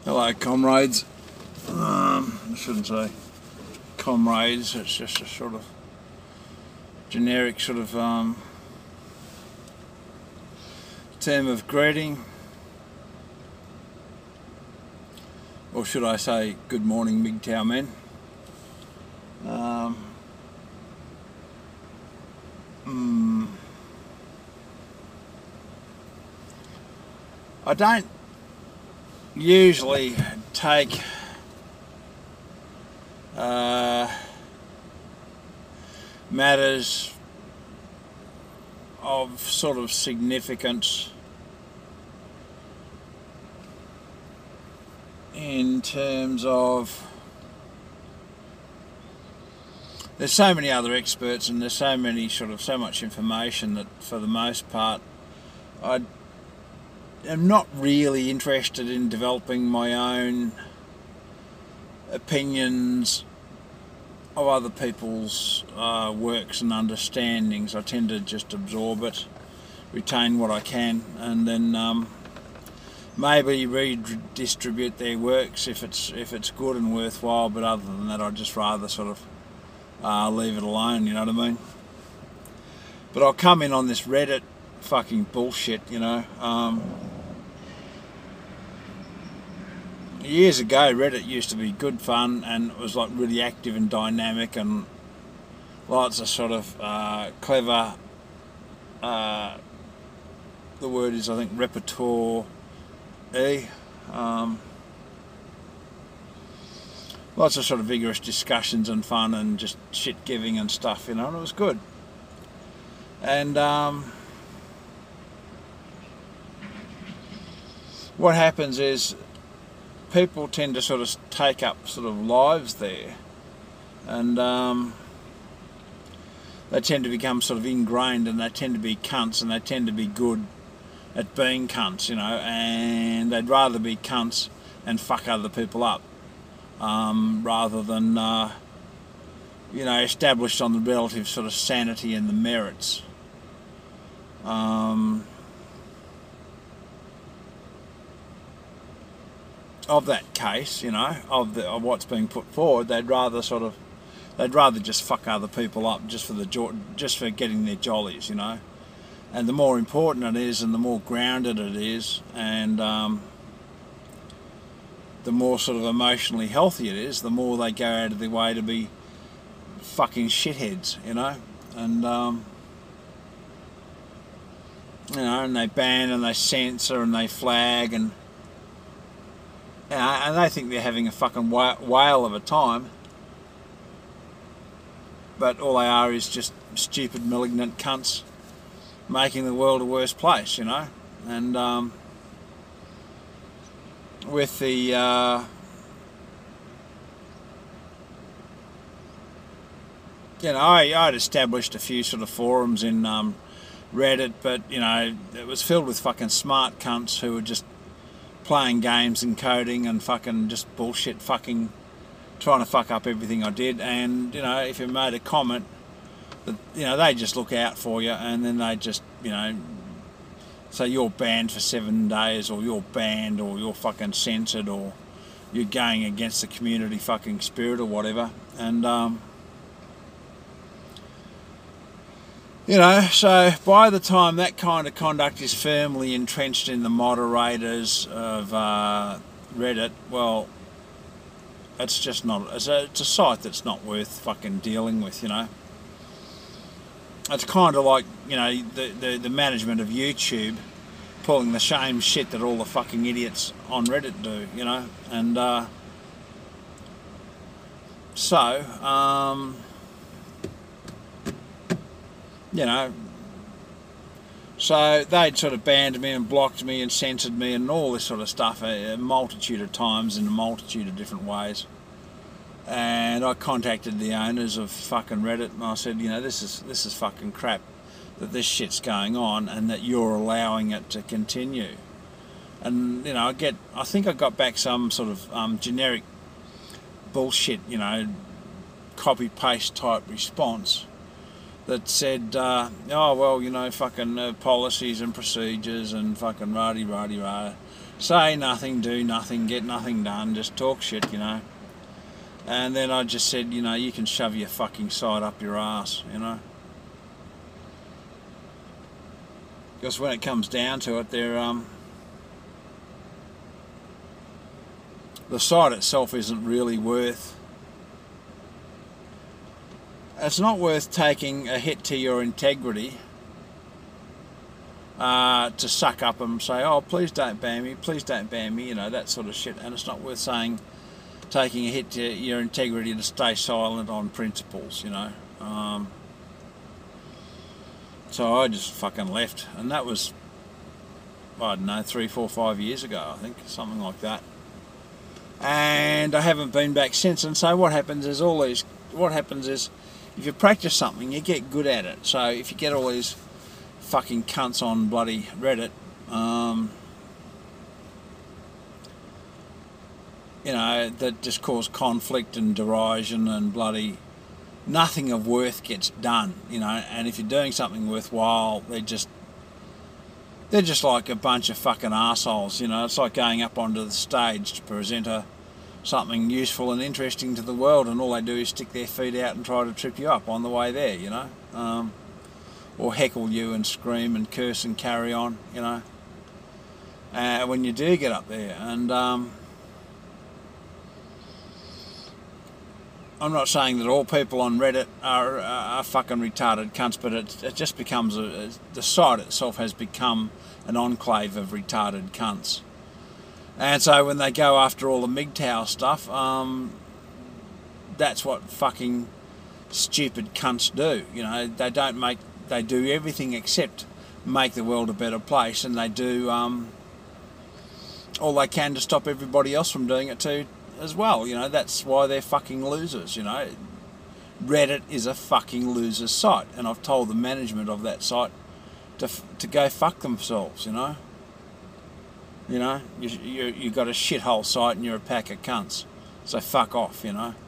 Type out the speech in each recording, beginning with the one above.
Hello, comrades. I shouldn't say comrades, it's just a sort of generic sort of term of greeting. Or should I say, good morning, MGTOW men. I don't usually take matters of sort of significance in terms of there's so many other experts and there's so much information that for the most part I am not really interested in developing my own opinions of other people's works and understandings. I tend to just absorb it, retain what I can, and then maybe redistribute their works if it's good and worthwhile. But other than that, I'd just rather sort of leave it alone. You know what I mean? But I'll come in on this Reddit fucking bullshit. You know. Years ago, Reddit used to be good fun and it was like really active and dynamic and lots of sort of clever, the word is I think repertoire, lots of sort of vigorous discussions and fun and just shit giving and stuff, you know, and it was good. And what happens is people tend to sort of take up sort of lives there, and they tend to become sort of ingrained, and they tend to be cunts, and they tend to be good at being cunts, you know, and they'd rather be cunts and fuck other people up rather than you know, established on the relative sort of sanity and the merits. Of that case, you know, of what's being put forward, they'd rather just fuck other people up just for getting their jollies, you know. And the more important it is, and the more grounded it is, and the more sort of emotionally healthy it is, the more they go out of their way to be fucking shitheads, you know. And you know, and they ban and they censor and they flag and. And they think they're having a fucking whale of a time, but all they are is just stupid, malignant cunts making the world a worse place, you know. And with the you know, I'd established a few sort of forums in Reddit, but you know, it was filled with fucking smart cunts who were just playing games and coding and fucking just bullshit, fucking trying to fuck up everything I did. And you know, if you made a comment, that, you know, they just look out for you, and then they just, you know, say you're banned for 7 days, or you're banned, or you're fucking censored, or you're going against the community fucking spirit, or whatever. And you know, so by the time that kind of conduct is firmly entrenched in the moderators of Reddit, well, it's just not, it's a site that's not worth fucking dealing with, you know. It's kind of like, you know, the management of YouTube pulling the same shit that all the fucking idiots on Reddit do, you know. And you know, so they'd sort of banned me and blocked me and censored me and all this sort of stuff a multitude of times in a multitude of different ways. And I contacted the owners of fucking Reddit and I said, you know, this is fucking crap that this shit's going on and that you're allowing it to continue. And you know, I think I got back some sort of generic bullshit, you know, copy paste type response that said, oh well, you know, fucking policies and procedures and fucking rah-de-rah-de-rah, say nothing, do nothing, get nothing done, just talk shit, you know. And then I just said, you know, you can shove your fucking side up your ass, you know. Because when it comes down to it, the site itself isn't really worth. It's not worth taking a hit to your integrity to suck up and say, oh, please don't ban me, please don't ban me, you know, that sort of shit. And it's not worth taking a hit to your integrity to stay silent on principles, you know. So I just fucking left, and that was, I don't know, 3, 4, 5 years ago, I think, something like that. And I haven't been back since. And so what happens is if you practice something, you get good at it. So if you get all these fucking cunts on bloody Reddit, you know, that just cause conflict and derision and bloody nothing of worth gets done, you know. And if you're doing something worthwhile, they're just like a bunch of fucking arseholes, you know. It's like going up onto the stage to present something useful and interesting to the world, and all they do is stick their feet out and try to trip you up on the way there, you know. Or heckle you and scream and curse and carry on, you know. When you do get up there. And I'm not saying that all people on Reddit are fucking retarded cunts, but it just becomes the site itself has become an enclave of retarded cunts. And so when they go after all the MGTOW stuff, that's what fucking stupid cunts do. You know, they do everything except make the world a better place, and they do all they can to stop everybody else from doing it too as well. You know, that's why they're fucking losers, you know. Reddit is a fucking loser's site, and I've told the management of that site to go fuck themselves, you know. You know, you got a shithole site and you're a pack of cunts, so fuck off, you know.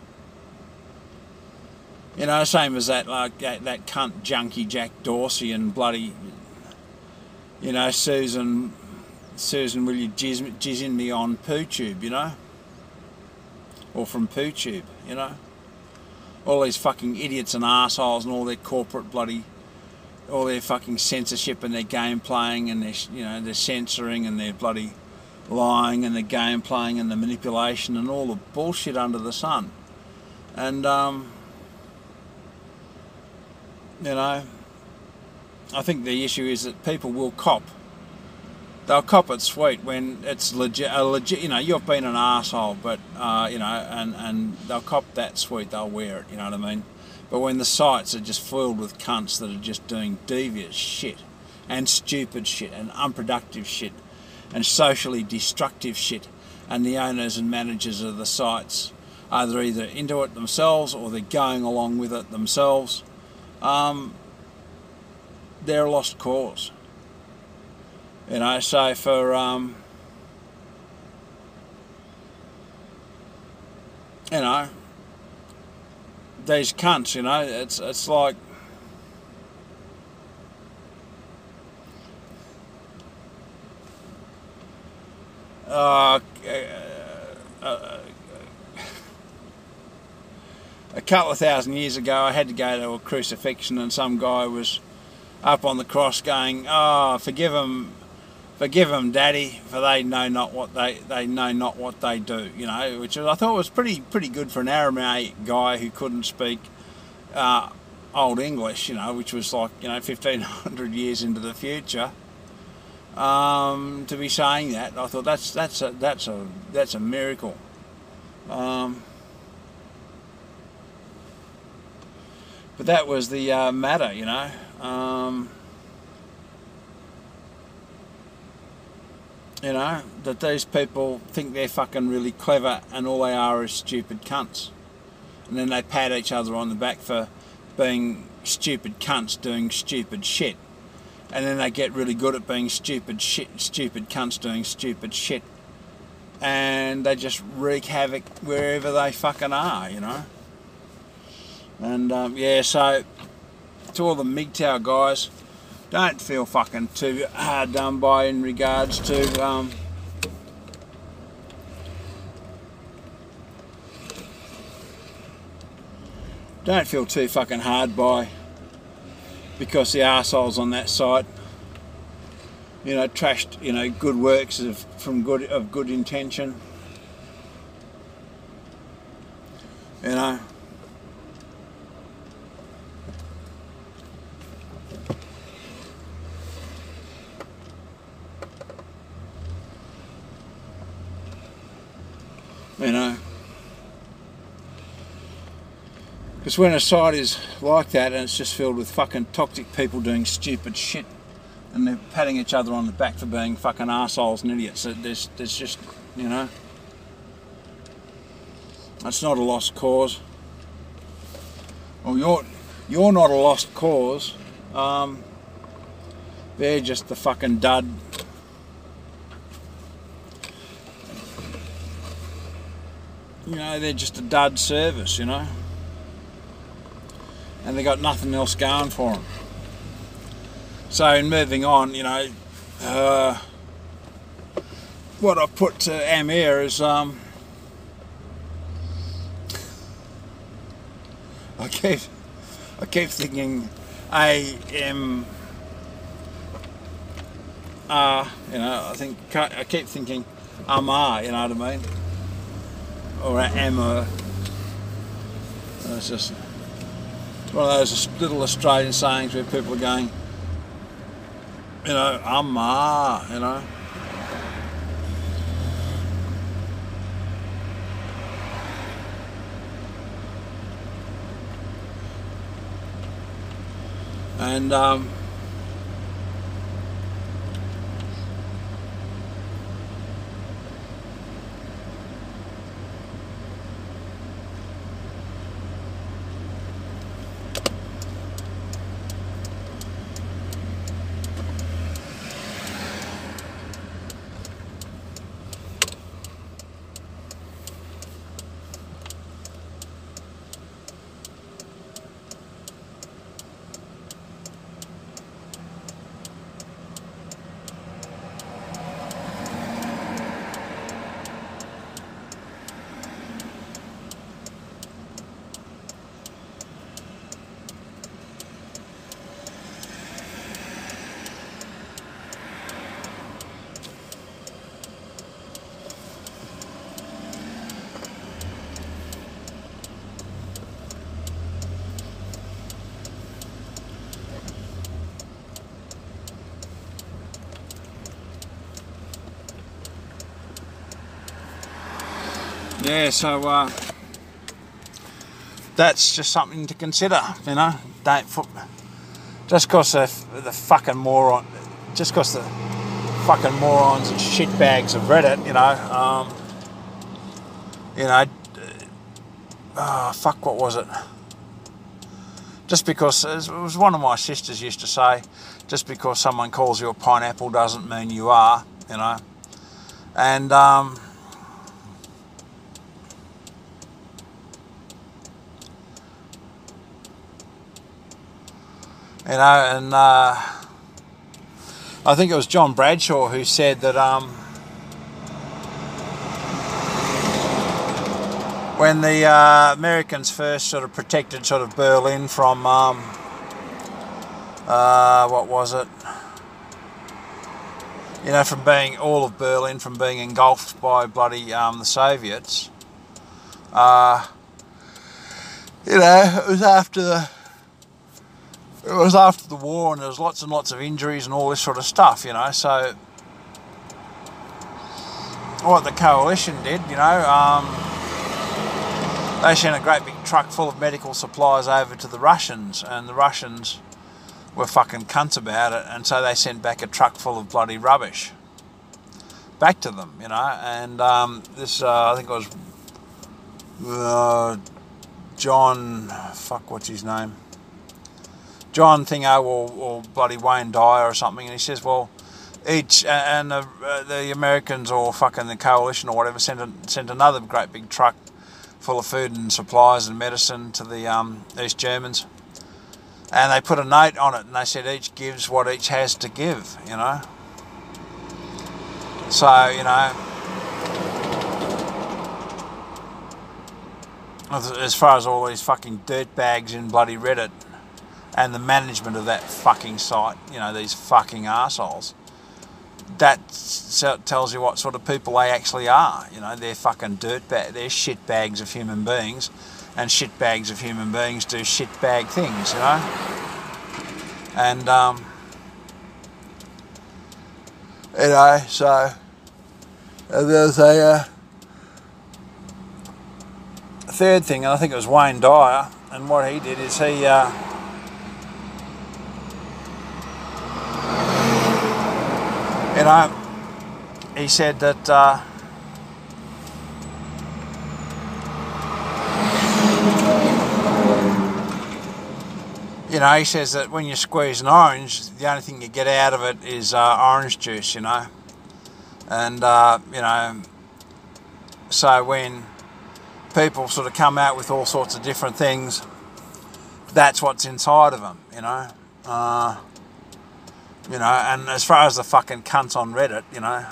You know, same as that, like that cunt junkie Jack Dorsey and bloody, you know, Susan, will you jizz in me on PooTube, you know? Or from PooTube, you know? All these fucking idiots and arseholes and all their corporate bloody, all their fucking censorship and their game playing and their, you know, their censoring and their bloody lying and their game playing and the manipulation and all the bullshit under the sun. And, you know, I think the issue is that people will cop. They'll cop it sweet when it's legit, you know, you've been an arsehole, but, you know, and they'll cop that sweet, they'll wear it, you know what I mean? But when the sites are just filled with cunts that are just doing devious shit and stupid shit and unproductive shit and socially destructive shit, and the owners and managers of the sites are either into it themselves or they're going along with it themselves, they're a lost cause. You know, so for, you know, these cunts, you know, it's like, a couple of thousand years ago I had to go to a crucifixion, and some guy was up on the cross going, oh, forgive them, Daddy, for they know not what they know not what they do, you know, which I thought was pretty good for an Aramaic guy who couldn't speak Old English, you know, which was like, you know, 1500 years into the future. To be saying that, I thought that's a miracle. But that was the matter, you know. You know, that these people think they're fucking really clever and all they are is stupid cunts. And then they pat each other on the back for being stupid cunts doing stupid shit. And then they get really good at being stupid cunts doing stupid shit. And they just wreak havoc wherever they fucking are, you know. And yeah, so to all the MGTOW guys, don't feel fucking too hard done by in regards to don't feel too fucking hard by, because the arseholes on that site, you know, trashed, you know, good works of good intention, you know. You know, because when a site is like that and it's just filled with fucking toxic people doing stupid shit, and they're patting each other on the back for being fucking arseholes and idiots, there's just, you know, that's not a lost cause. Well, you're not a lost cause. They're just the fucking dud. You know, they're just a dud service, you know, and they got nothing else going for them. So in moving on, you know, what I put to Amir is I keep thinking AMR, you know, I keep thinking Amar, you know what I mean? Or Ammer. It's just one of those little Australian sayings where people are going, you know, Ammer, you know. And yeah, so that's just something to consider, you know. Don't just because the fucking moron, just because the fucking morons and shitbags have read it, you know. Fuck, what was it? Just because, it was one of my sisters used to say, just because someone calls you a pineapple doesn't mean you are, you know. And you know, and I think it was John Bradshaw who said that when the Americans first sort of protected sort of Berlin from what was it? You know, from being all of Berlin from being engulfed by bloody the Soviets. You know, it was after the war, and there was lots and lots of injuries and all this sort of stuff, you know. So what the coalition did, you know, they sent a great big truck full of medical supplies over to the Russians, and the Russians were fucking cunts about it, and so they sent back a truck full of bloody rubbish back to them, you know. And this, I think it was John, fuck, what's his name? John Thingo or bloody Wayne Dyer or something, and he says, well, each, and the Americans or fucking the coalition or whatever sent another great big truck full of food and supplies and medicine to the East Germans, and they put a note on it, and they said each gives what each has to give, you know. So, you know, as far as all these fucking dirtbags in bloody Reddit and the management of that fucking site, you know, these fucking arseholes, that tells you what sort of people they actually are. You know, they're fucking dirtbags, they're shitbags of human beings, and shitbags of human beings do shitbag things, you know. And, you know, so there's a third thing, and I think it was Wayne Dyer, and what he did is he you know, he said that you know, he says that when you squeeze an orange, the only thing you get out of it is orange juice, you know. And, you know, so when people sort of come out with all sorts of different things, that's what's inside of them, you know. You know, and as far as the fucking cunts on Reddit, you know,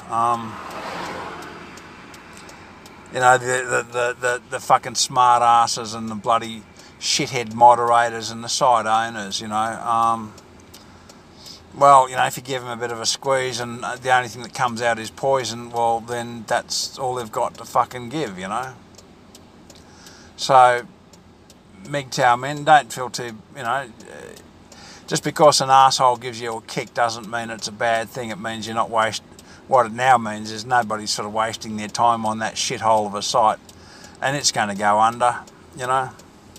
the fucking smart asses and the bloody shithead moderators and the site owners, you know, well, you know, if you give them a bit of a squeeze and the only thing that comes out is poison, well, then that's all they've got to fucking give, you know. So, MGTOW men, don't feel too, you know, just because an arsehole gives you a kick doesn't mean it's a bad thing. It means you're not what it now means is nobody's sort of wasting their time on that shithole of a site, and it's going to go under, you know.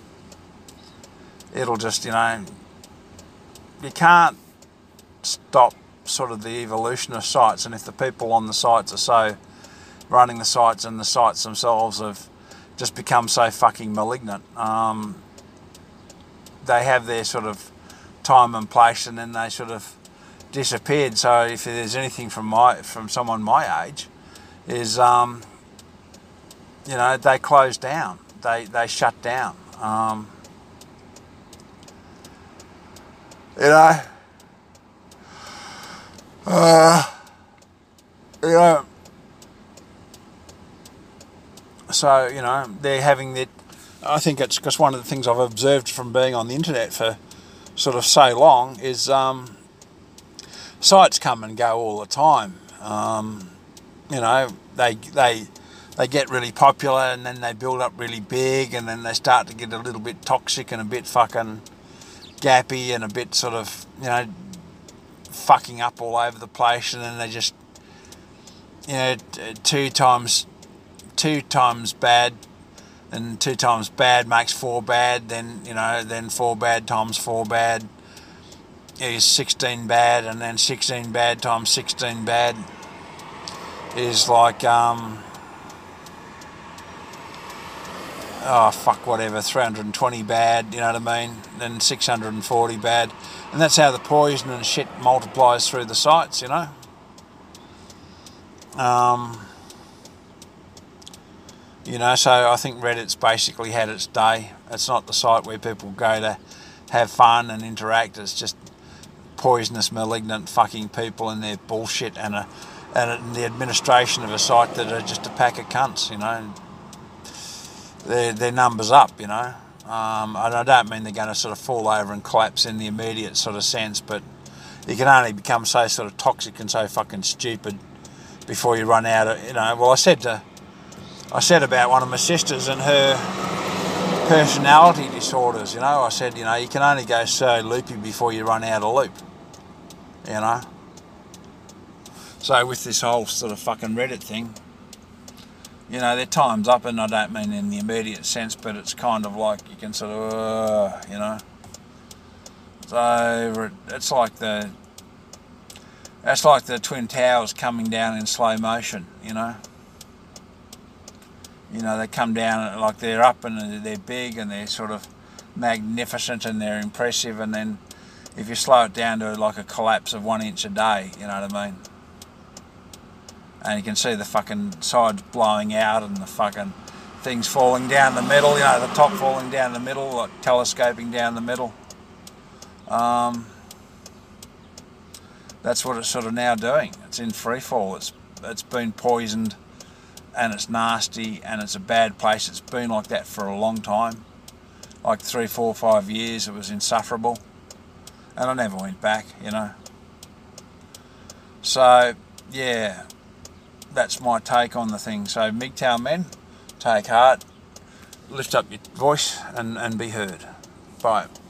It'll just, you know, you can't stop sort of the evolution of sites, and if the people on the sites are so running the sites and the sites themselves have just become so fucking malignant, they have their sort of time and place, and then they sort of disappeared. So if there's anything from someone my age, is you know, they closed down, they shut down. You know, you know, so you know, they're having that. I think it's because one of the things I've observed from being on the internet for sort of so long is sites come and go all the time. You know, they get really popular, and then they build up really big, and then they start to get a little bit toxic and a bit fucking gappy and a bit sort of, you know, fucking up all over the place, and then they just, you know, two times bad, and 2 times bad makes 4 bad, then, you know, then 4 bad times 4 bad is 16 bad, and then 16 bad times 16 bad is like, oh fuck, whatever, 320 bad, you know what I mean, then 640 bad, and that's how the poison and shit multiplies through the sites, you know. You know, so I think Reddit's basically had its day. It's not the site where people go to have fun and interact. It's just poisonous, malignant fucking people and their bullshit, and the administration of a site that are just a pack of cunts, you know. Their numbers up, you know. And I don't mean they're going to sort of fall over and collapse in the immediate sort of sense, but you can only become so sort of toxic and so fucking stupid before you run out of, you know. Well, I said about one of my sisters and her personality disorders, you know. I said, you know, you can only go so loopy before you run out of loop, you know. So with this whole sort of fucking Reddit thing, you know, their time's up, and I don't mean in the immediate sense, but it's kind of like you can sort of, you know. So it's like the Twin Towers coming down in slow motion, you know. You know, they come down like they're up and they're big and they're sort of magnificent and they're impressive, and then if you slow it down to like a collapse of 1 inch a day, you know what I mean? And you can see the fucking sides blowing out and the fucking things falling down the middle, you know, the top falling down the middle, like telescoping down the middle. That's what it's sort of now doing. It's in free fall. It's been poisoned and it's nasty, and it's a bad place. It's been like that for a long time, like 3, 4, 5 years. It was insufferable, and I never went back, you know. So yeah, that's my take on the thing. So MGTOW men, take heart, lift up your voice and be heard. Bye.